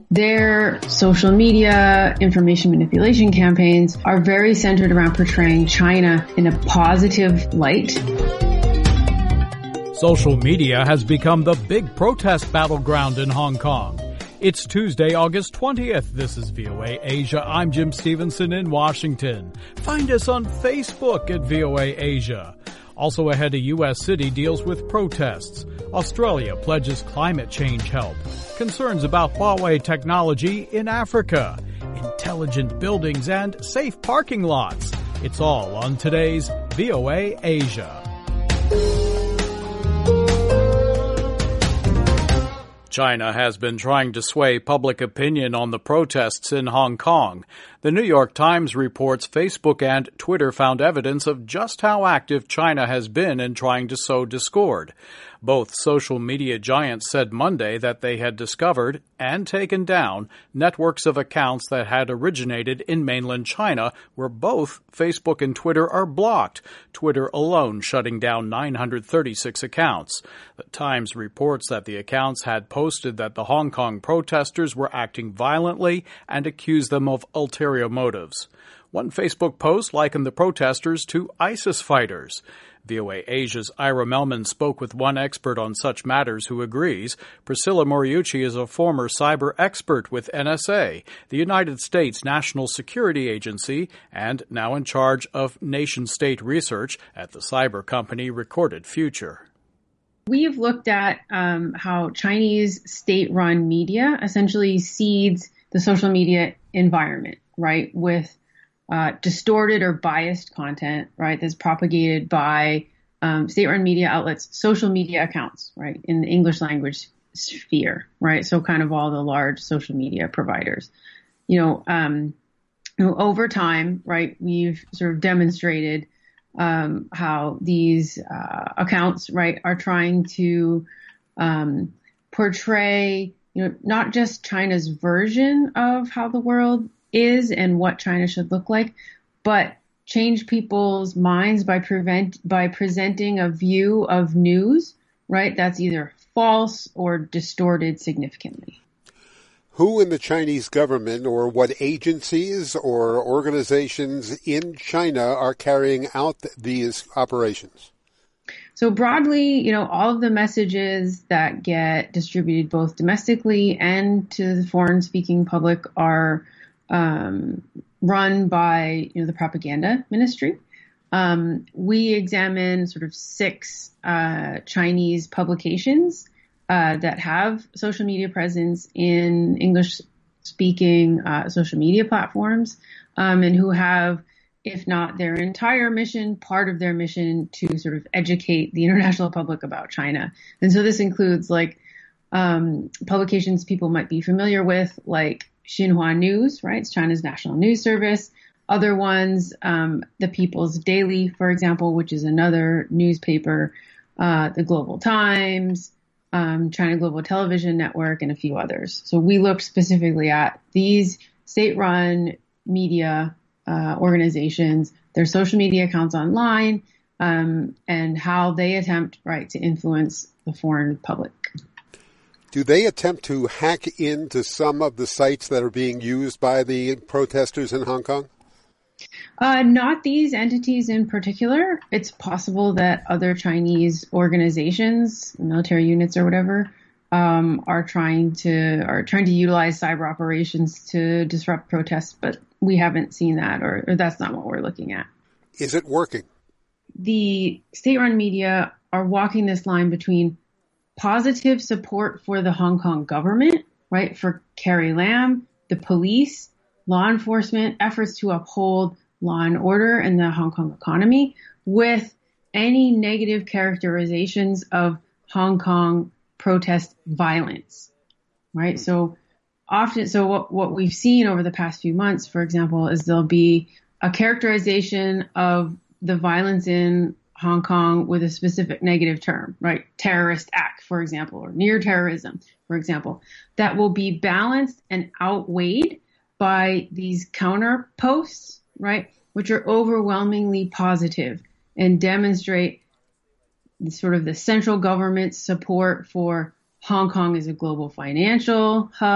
Their social media information manipulation campaigns are very centered around portraying China in a positive light. Social media has become the big protest battleground in Hong Kong. It's Tuesday, August 20th. This is VOA Asia. I'm Jim Stevenson in Washington. Find us on Facebook at VOA Asia. Also ahead, a U.S. city deals with protests. Australia pledges climate change help. Concerns about Huawei technology in Africa. Intelligent buildings and safe parking lots. It's all on today's VOA Asia. China has been trying to sway public opinion on the protests in Hong Kong. The New York Times reports Facebook and Twitter found evidence of just how active China has been in trying to sow discord. Both social media giants said Monday that they had discovered and taken down networks of accounts that had originated in mainland China, where both Facebook and Twitter are blocked, Twitter alone shutting down 936 accounts. The Times reports that the accounts had posted that the Hong Kong protesters were acting violently and accused them of ulterior motives. One Facebook post likened the protesters to ISIS fighters. VOA Asia's Ira Melman spoke with one expert on such matters who agrees. Priscilla Moriucci is a former cyber expert with NSA, the United States National Security Agency, and now in charge of nation-state research at the cyber company Recorded Future. We've looked at how Chinese state-run media essentially seeds the social media environment, right, with distorted or biased content, right, that's propagated by state-run media outlets, social media accounts, right, in the English language sphere, right, so kind of all the large social media providers. Over time, right, we've sort of demonstrated how these accounts, right, are trying to portray, not just China's version of how the world is and what China should look like, but change people's minds by presenting a view of news, right, that's either false or distorted significantly. Who in the Chinese government or what agencies or organizations in China are carrying out these operations? So broadly, all of the messages that get distributed both domestically and to the foreign-speaking public are run by, the propaganda ministry. We examine sort of 6 Chinese publications that have social media presence in English-speaking social media platforms, and who have, if not their entire mission, part of their mission to sort of educate the international public about China. And so this includes publications people might be familiar with, like Xinhua News, right? It's China's national news service. Other ones, the People's Daily, for example, which is another newspaper, the Global Times, China Global Television Network, and a few others. So we looked specifically at these state-run media organizations, their social media accounts online, and how they attempt, right, to influence the foreign public. Do they attempt to hack into some of the sites that are being used by the protesters in Hong Kong? Not these entities in particular. It's possible that other Chinese organizations, military units or whatever, are trying to utilize cyber operations to disrupt protests, but we haven't seen that, or that's not what we're looking at. Is it working? The state-run media are walking this line between positive support for the Hong Kong government, right, for Carrie Lam, the police, law enforcement, efforts to uphold law and order in the Hong Kong economy, with any negative characterizations of Hong Kong protest violence, right? So what we've seen over the past few months, for example, is there'll be a characterization of the violence in Hong Kong with a specific negative term, right? Terrorist act, for example, or near terrorism, for example, that will be balanced and outweighed by these counter posts, right? Which are overwhelmingly positive and demonstrate sort of the central government's support for Hong Kong as a global financial hub,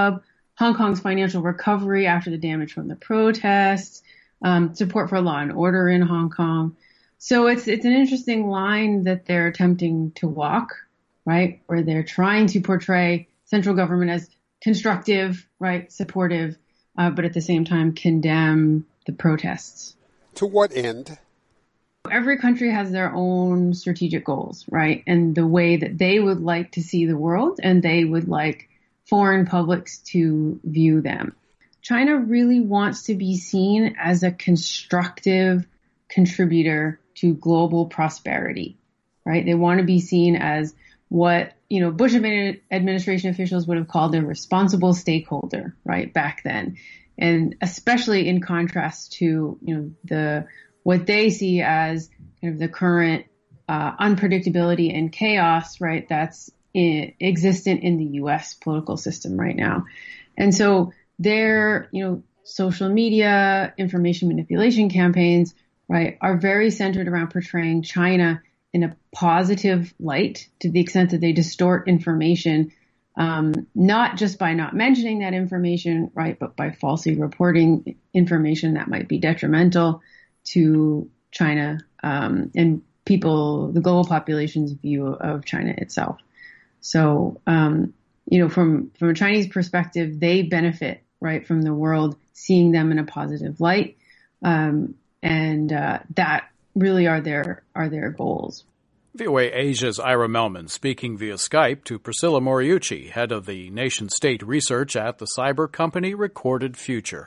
Hong Kong's financial recovery after the damage from the protests, support for law and order in Hong Kong. So it's an interesting line that they're attempting to walk, right? Where they're trying to portray central government as constructive, right, supportive, but at the same time condemn the protests. To what end? Every country has their own strategic goals, right? And the way that they would like to see the world, and they would like foreign publics to view them. China really wants to be seen as a constructive contributor to global prosperity, right? They want to be seen as what, Bush administration officials would have called a responsible stakeholder, right, back then. And especially in contrast to, what they see as kind of the current unpredictability and chaos, right, that's existent in the U.S. political system right now. And so their, social media, information manipulation campaigns, right, are very centered around portraying China in a positive light to the extent that they distort information, not just by not mentioning that information, right, but by falsely reporting information that might be detrimental to China and the global population's view of China itself. So, from a Chinese perspective, they benefit, right, from the world seeing them in a positive light, and that really are their goals. VOA Asia's Ira Melman speaking via Skype to Priscilla Moriucci, head of the nation-state research at the cyber company Recorded Future.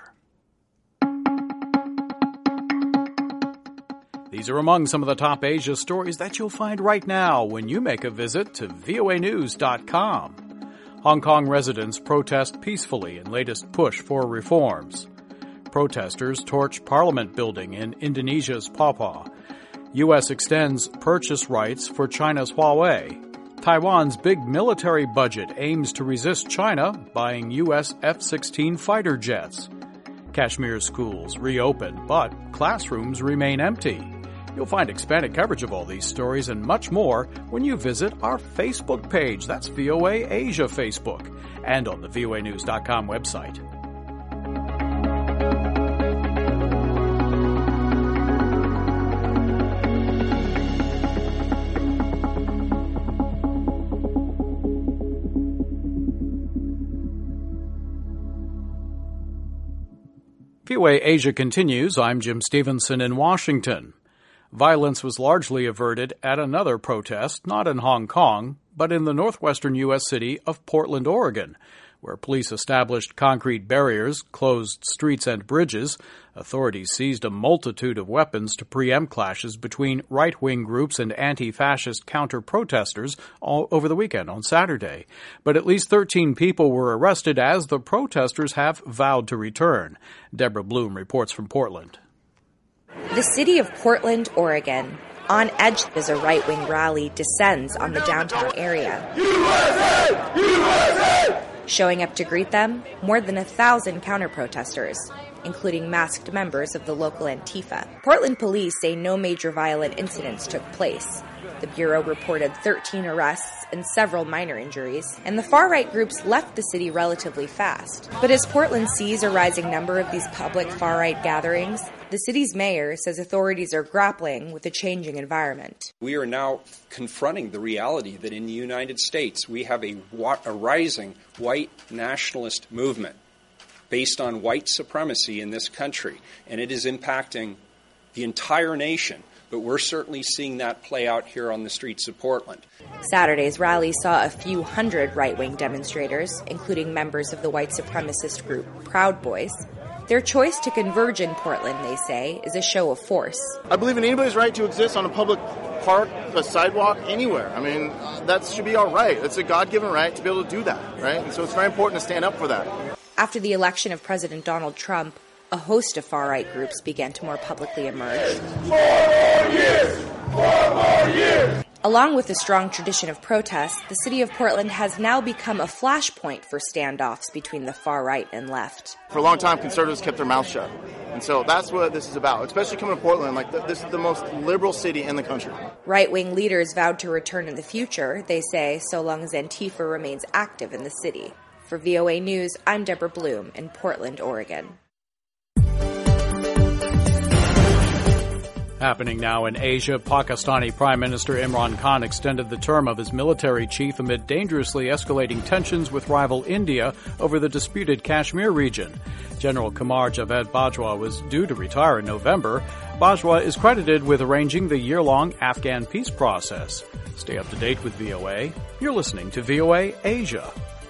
These are among some of the top Asia stories that you'll find right now when you make a visit to voanews.com. Hong Kong residents protest peacefully in latest push for reforms. Protesters torch Parliament building in Indonesia's Papua. U.S. extends purchase rights for China's Huawei. Taiwan's big military budget aims to resist China buying U.S. F-16 fighter jets. Kashmir's schools reopen, but classrooms remain empty. You'll find expanded coverage of all these stories and much more when you visit our Facebook page. That's VOA Asia Facebook, and on the voanews.com website. VOA Asia continues. I'm Jim Stevenson in Washington. Violence was largely averted at another protest, not in Hong Kong, but in the northwestern U.S. city of Portland, Oregon, where police established concrete barriers, closed streets and bridges. Authorities seized a multitude of weapons to preempt clashes between right-wing groups and anti-fascist counter-protesters all over the weekend on Saturday. But at least 13 people were arrested as the protesters have vowed to return. Deborah Bloom reports from Portland. The city of Portland, Oregon, on edge as a right-wing rally descends on the downtown area. USA! USA! Showing up to greet them, more than 1,000 counter-protesters, including masked members of the local Antifa. Portland police say no major violent incidents took place. The Bureau reported 13 arrests and several minor injuries, and the far-right groups left the city relatively fast. But as Portland sees a rising number of these public far-right gatherings, the city's mayor says authorities are grappling with a changing environment. We are now confronting the reality that in the United States we have a rising white nationalist movement based on white supremacy in this country, and it is impacting the entire nation. But we're certainly seeing that play out here on the streets of Portland. Saturday's rally saw a few hundred right-wing demonstrators, including members of the white supremacist group Proud Boys. Their choice to converge in Portland, they say, is a show of force. I believe in anybody's right to exist on a public park, a sidewalk, anywhere. I mean, that should be our right. It's a God-given right to be able to do that, right? And so it's very important to stand up for that. After the election of President Donald Trump, a host of far-right groups began to more publicly emerge. 4 more years! 4 more years! Along with a strong tradition of protest, the city of Portland has now become a flashpoint for standoffs between the far right and left. For a long time, conservatives kept their mouths shut. And so that's what this is about, especially coming to Portland. This is the most liberal city in the country. Right-wing leaders vowed to return in the future, they say, so long as Antifa remains active in the city. For VOA News, I'm Deborah Bloom in Portland, Oregon. Happening now in Asia, Pakistani Prime Minister Imran Khan extended the term of his military chief amid dangerously escalating tensions with rival India over the disputed Kashmir region. General Qamar Javed Bajwa was due to retire in November. Bajwa is credited with arranging the year-long Afghan peace process. Stay up to date with VOA. You're listening to VOA Asia.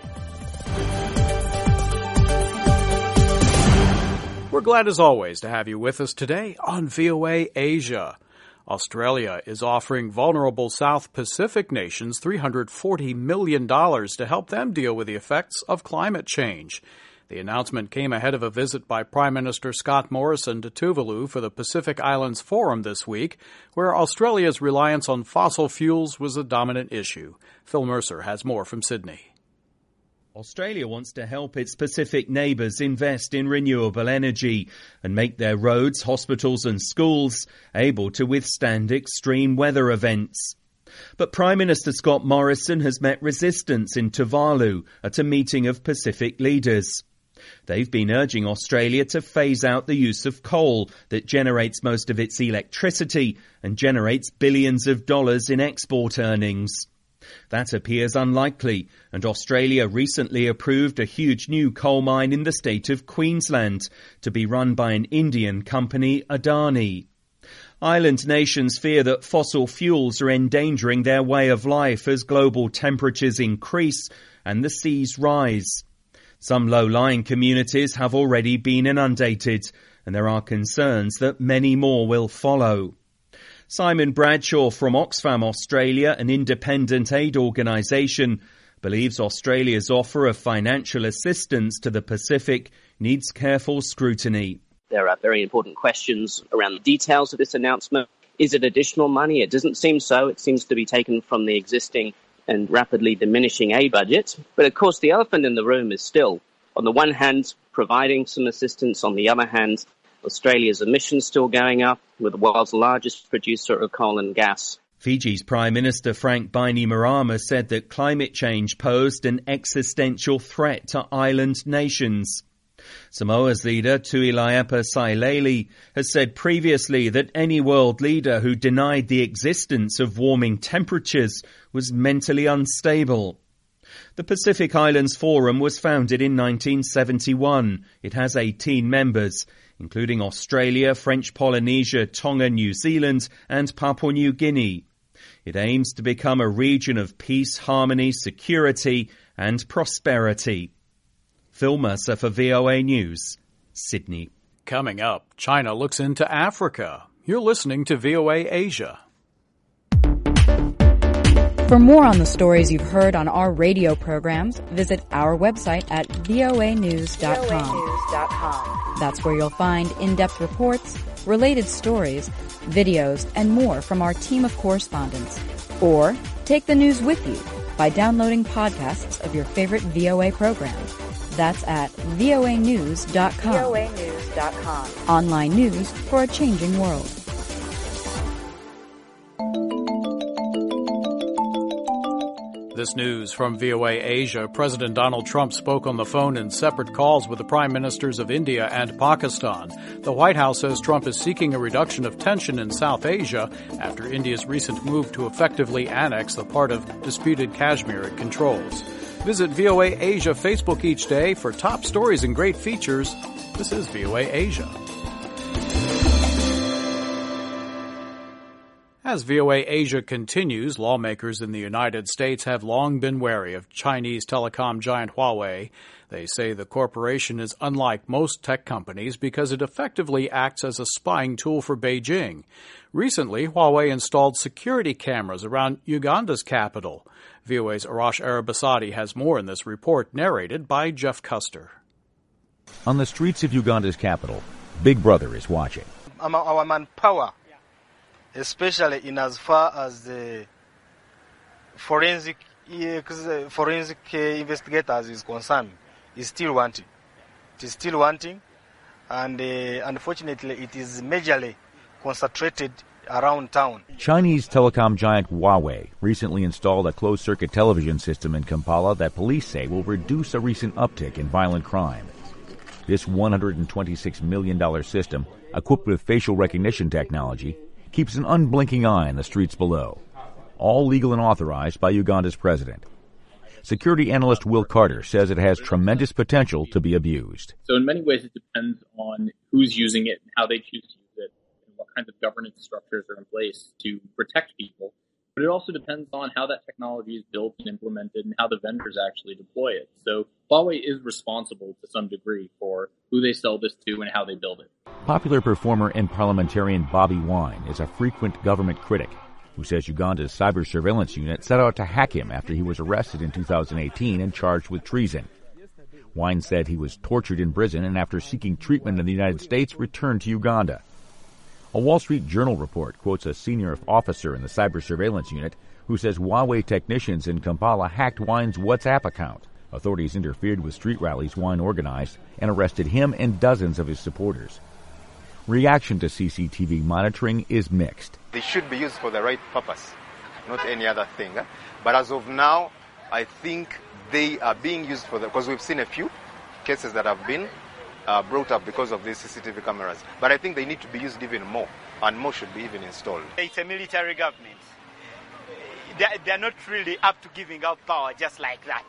We're glad as always to have you with us today on VOA Asia. Australia is offering vulnerable South Pacific nations $340 million to help them deal with the effects of climate change. The announcement came ahead of a visit by Prime Minister Scott Morrison to Tuvalu for the Pacific Islands Forum this week, where Australia's reliance on fossil fuels was a dominant issue. Phil Mercer has more from Sydney. Australia wants to help its Pacific neighbours invest in renewable energy and make their roads, hospitals and schools able to withstand extreme weather events. But Prime Minister Scott Morrison has met resistance in Tuvalu at a meeting of Pacific leaders. They've been urging Australia to phase out the use of coal that generates most of its electricity and generates billions of dollars in export earnings. That appears unlikely, and Australia recently approved a huge new coal mine in the state of Queensland to be run by an Indian company, Adani. Island nations fear that fossil fuels are endangering their way of life as global temperatures increase and the seas rise. Some low-lying communities have already been inundated, and there are concerns that many more will follow. Simon Bradshaw from Oxfam Australia, an independent aid organisation, believes Australia's offer of financial assistance to the Pacific needs careful scrutiny. There are very important questions around the details of this announcement. Is it additional money? It doesn't seem so. It seems to be taken from the existing and rapidly diminishing aid budget. But of course, the elephant in the room is still, on the one hand, providing some assistance. On the other hand, Australia's emissions still going up. We're the world's largest producer of coal and gas. Fiji's Prime Minister Frank Bainimarama said that climate change posed an existential threat to island nations. Samoa's leader, Tuilaepa Sailele, has said previously that any world leader who denied the existence of warming temperatures was mentally unstable. The Pacific Islands Forum was founded in 1971. It has 18 members, including Australia, French Polynesia, Tonga, New Zealand and Papua New Guinea. It aims to become a region of peace, harmony, security and prosperity. Phil Mercer for VOA News, Sydney. Coming up, China looks into Africa. You're listening to VOA Asia. For more on the stories you've heard on our radio programs, visit our website at voanews.com. That's where you'll find in-depth reports, related stories, videos, and more from our team of correspondents. Or take the news with you by downloading podcasts of your favorite VOA programs. That's at voanews.com. voanews.com. Online news for a changing world. This news from VOA Asia. President Donald Trump spoke on the phone in separate calls with the prime ministers of India and Pakistan. The White House says Trump is seeking a reduction of tension in South Asia after India's recent move to effectively annex the part of disputed Kashmir it controls. Visit VOA Asia Facebook each day for top stories and great features. This is VOA Asia. As VOA Asia continues, lawmakers in the United States have long been wary of Chinese telecom giant Huawei. They say the corporation is unlike most tech companies because it effectively acts as a spying tool for Beijing. Recently, Huawei installed security cameras around Uganda's capital. VOA's Arash Arabasadi has more in this report, narrated by Jeff Custer. On the streets of Uganda's capital, Big Brother is watching. Our manpower, especially in as far as the forensic investigators is concerned, is still wanting. It is still wanting, and unfortunately it is majorly concentrated around town. Chinese telecom giant Huawei recently installed a closed-circuit television system in Kampala that police say will reduce a recent uptick in violent crime. This $126 million system, equipped with facial recognition technology, keeps an unblinking eye on the streets below, all legal and authorized by Uganda's president. Security analyst Will Carter says it has tremendous potential to be abused. So in many ways it depends on who's using it and how they choose to use it, and what kinds of governance structures are in place to protect people. But it also depends on how that technology is built and implemented and how the vendors actually deploy it. So Huawei is responsible to some degree for who they sell this to and how they build it. Popular performer and parliamentarian Bobby Wine is a frequent government critic who says Uganda's cyber surveillance unit set out to hack him after he was arrested in 2018 and charged with treason. Wine said he was tortured in prison and after seeking treatment in the United States returned to Uganda. A Wall Street Journal report quotes a senior officer in the cyber surveillance unit who says Huawei technicians in Kampala hacked Wine's WhatsApp account. Authorities interfered with street rallies Wine organized and arrested him and dozens of his supporters. Reaction to CCTV monitoring is mixed. They should be used for the right purpose, not any other thing. But as of now, I think they are being used because we've seen a few cases that have been brought up because of these CCTV cameras. But I think they need to be used even more, and more should be even installed. It's a military government. They're not really up to giving out power just like that.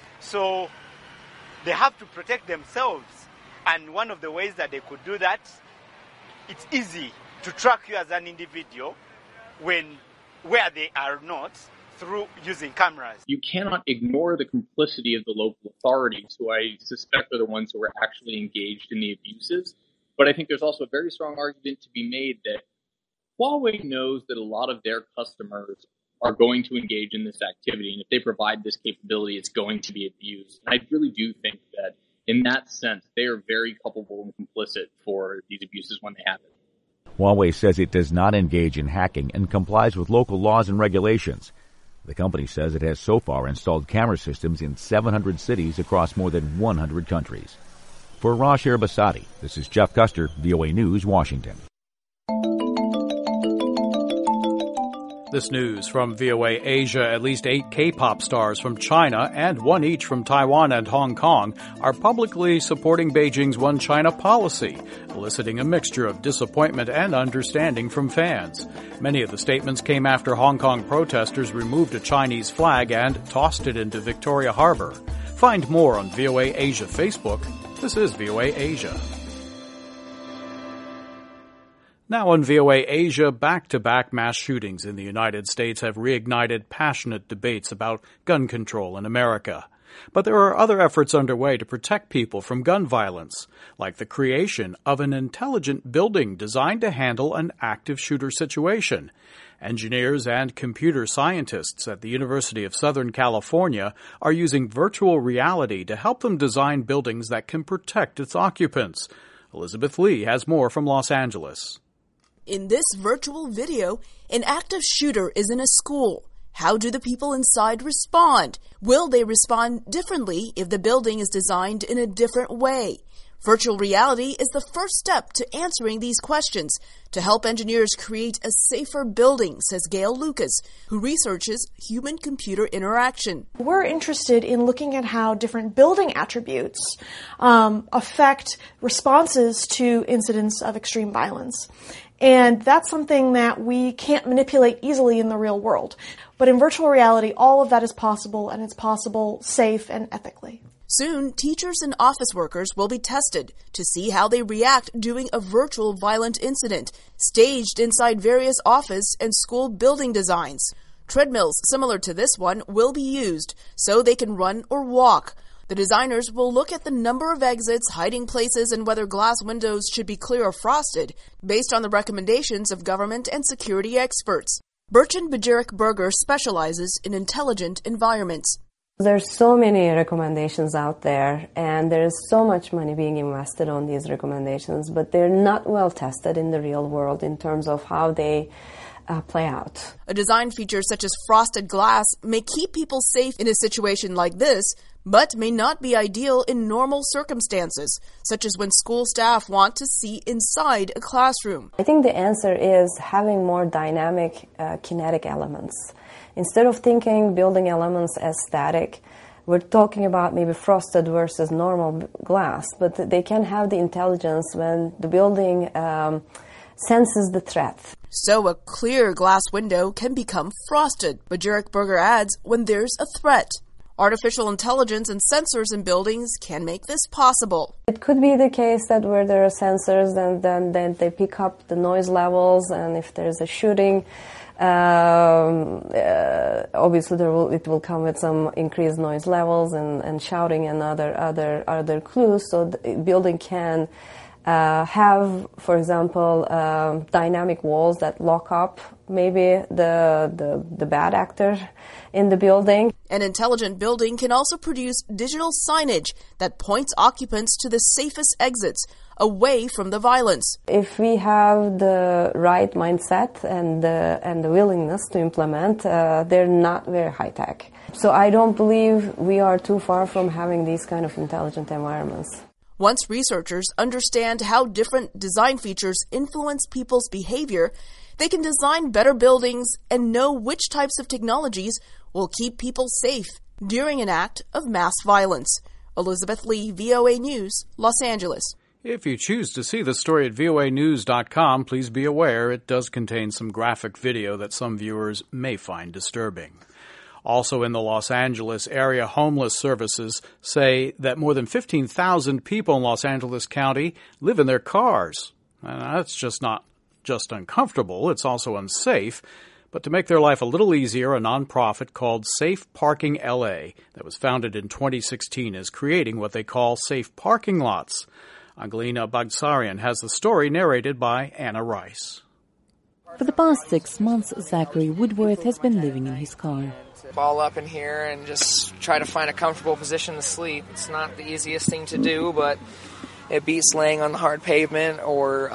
So they have to protect themselves. And one of the ways that they could do that, it's easy to track you as an individual where they are not through using cameras. You cannot ignore the complicity of the local authorities, who I suspect are the ones who are actually engaged in the abuses. But I think there's also a very strong argument to be made that Huawei knows that a lot of their customers are going to engage in this activity, and if they provide this capability, it's going to be abused. And I really do think that in that sense, they are very culpable and complicit for these abuses when they happen. Huawei says it does not engage in hacking and complies with local laws and regulations. The company says it has so far installed camera systems in 700 cities across more than 100 countries. For Rosh Erbasadi, this is Jeff Custer, VOA News, Washington. This news from VOA Asia: at least 8 K-pop stars from China and 1 each from Taiwan and Hong Kong are publicly supporting Beijing's One China policy, eliciting a mixture of disappointment and understanding from fans. Many of the statements came after Hong Kong protesters removed a Chinese flag and tossed it into Victoria Harbor. Find more on VOA Asia Facebook. This is VOA Asia. Now on VOA Asia, back-to-back mass shootings in the United States have reignited passionate debates about gun control in America. But there are other efforts underway to protect people from gun violence, like the creation of an intelligent building designed to handle an active shooter situation. Engineers and computer scientists at the University of Southern California are using virtual reality to help them design buildings that can protect its occupants. Elizabeth Lee has more from Los Angeles. In this virtual video, an active shooter is in a school. How do the people inside respond? Will they respond differently if the building is designed in a different way? Virtual reality is the first step to answering these questions to help engineers create a safer building, says Gail Lucas, who researches human-computer interaction. We're interested in looking at how different building attributes affect responses to incidents of extreme violence. And that's something that we can't manipulate easily in the real world. But in virtual reality, all of that is possible, and it's possible safe and ethically. Soon, teachers and office workers will be tested to see how they react during a virtual violent incident, staged inside various office and school building designs. Treadmills similar to this one will be used so they can run or walk. The designers will look at the number of exits, hiding places, and whether glass windows should be clear or frosted, based on the recommendations of government and security experts. Bertrand Bajaric-Berger specializes in intelligent environments. There's so many recommendations out there, and there's so much money being invested on these recommendations, but they're not well tested in the real world in terms of how they play out. A design feature such as frosted glass may keep people safe in a situation like this. but may not be ideal in normal circumstances, such as when school staff want to see inside a classroom. I think the answer is having more dynamic, kinetic elements. Instead of thinking building elements as static, we're talking about maybe frosted versus normal glass, but they can have the intelligence when the building senses the threat. So a clear glass window can become frosted, but Jarek Berger adds, when there's a threat. Artificial intelligence and sensors in buildings can make this possible. It could be the case that where there are sensors, then they pick up the noise levels, and if there's a shooting, obviously it will come with some increased noise levels and shouting and other clues. So the building can have, for example, dynamic walls that lock up maybe the bad actor in the building. An intelligent building can also produce digital signage that points occupants to the safest exits away from the violence. If we have the right mindset and the willingness to implement, they're not very high tech. So I don't believe we are too far from having these kind of intelligent environments. Once researchers understand how different design features influence people's behavior, they can design better buildings and know which types of technologies will keep people safe during an act of mass violence. Elizabeth Lee, VOA News, Los Angeles. If you choose to see the story at voanews.com, please be aware it does contain some graphic video that some viewers may find disturbing. Also in the Los Angeles area, homeless services say that more than 15,000 people in Los Angeles County live in their cars. And that's just not just uncomfortable, it's also unsafe. But to make their life a little easier, a nonprofit called Safe Parking LA that was founded in 2016 is creating what they call safe parking lots. Angelina Bagsarian has the story narrated by Anna Rice. For the past 6 months, Zachary Woodworth has been living in his car. Ball up in here and just try to find a comfortable position to sleep. It's not the easiest thing to do, but it beats laying on the hard pavement or,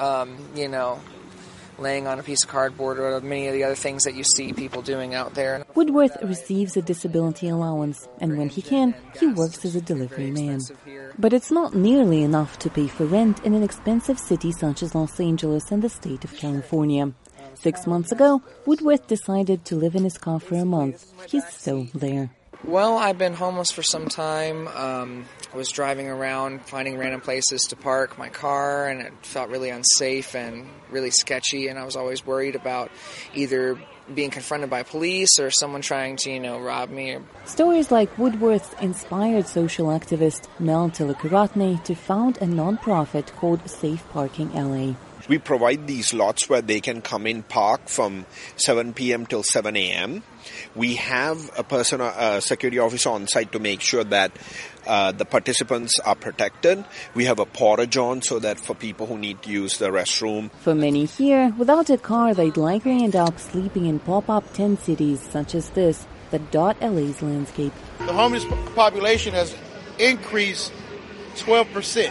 laying on a piece of cardboard or many of the other things that you see people doing out there. Woodworth receives a disability allowance, and when he can, he works as a delivery man. But it's not nearly enough to pay for rent in an expensive city such as Los Angeles and the state of California. 6 months ago, Woodworth decided to live in his car for a month. He's still there. Well, I've been homeless for some time. I was driving around, finding random places to park my car, and it felt really unsafe and really sketchy, and I was always worried about either being confronted by police or someone trying to, rob me. Stories like Woodworth inspired social activist Mel Tilakuratne to found a non-profit called Safe Parking LA. We provide these lots where they can come in, park from 7 p.m. till 7 a.m. We have a security officer on site to make sure that the participants are protected. We have a portage on so that for people who need to use the restroom. For many here, without a car, they'd likely end up sleeping in pop-up tent cities such as this that dot LA's landscape. The homeless population has increased 12%.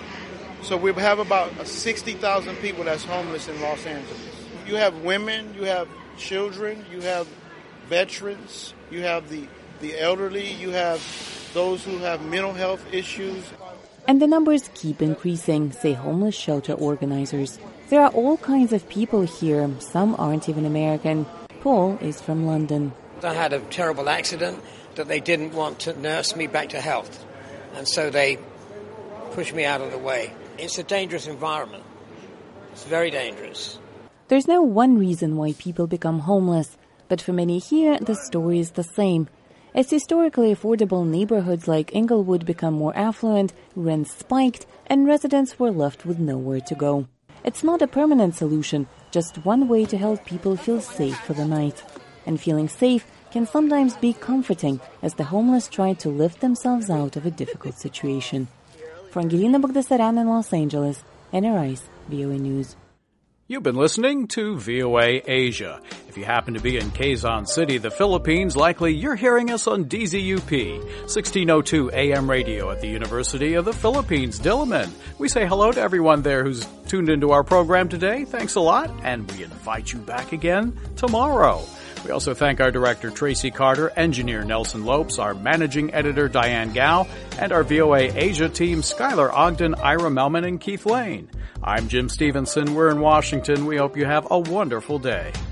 So we have about 60,000 people that's homeless in Los Angeles. You have women, you have children, you have veterans, you have the elderly, you have those who have mental health issues. And the numbers keep increasing, say homeless shelter organizers. There are all kinds of people here. Some aren't even American. Paul is from London. I had a terrible accident that they didn't want to nurse me back to health. And so they pushed me out of the way. It's a dangerous environment. It's very dangerous. There's no one reason why people become homeless, but for many here, the story is the same. As historically affordable neighborhoods like Inglewood become more affluent, rents spiked, and residents were left with nowhere to go. It's not a permanent solution, just one way to help people feel safe for the night. And feeling safe can sometimes be comforting as the homeless try to lift themselves out of a difficult situation. For Angelina Bagdasaryan in Los Angeles, Anna Rice, VOA News. You've been listening to VOA Asia. If you happen to be in Quezon City, the Philippines, likely you're hearing us on DZUP, 1602 AM radio at the University of the Philippines, Diliman. We say hello to everyone there who's tuned into our program today. Thanks a lot, and we invite you back again tomorrow. We also thank our director, Tracy Carter, engineer Nelson Lopes, our managing editor, Diane Gao, and our VOA Asia team, Skylar Ogden, Ira Melman, and Keith Lane. I'm Jim Stevenson. We're in Washington. We hope you have a wonderful day.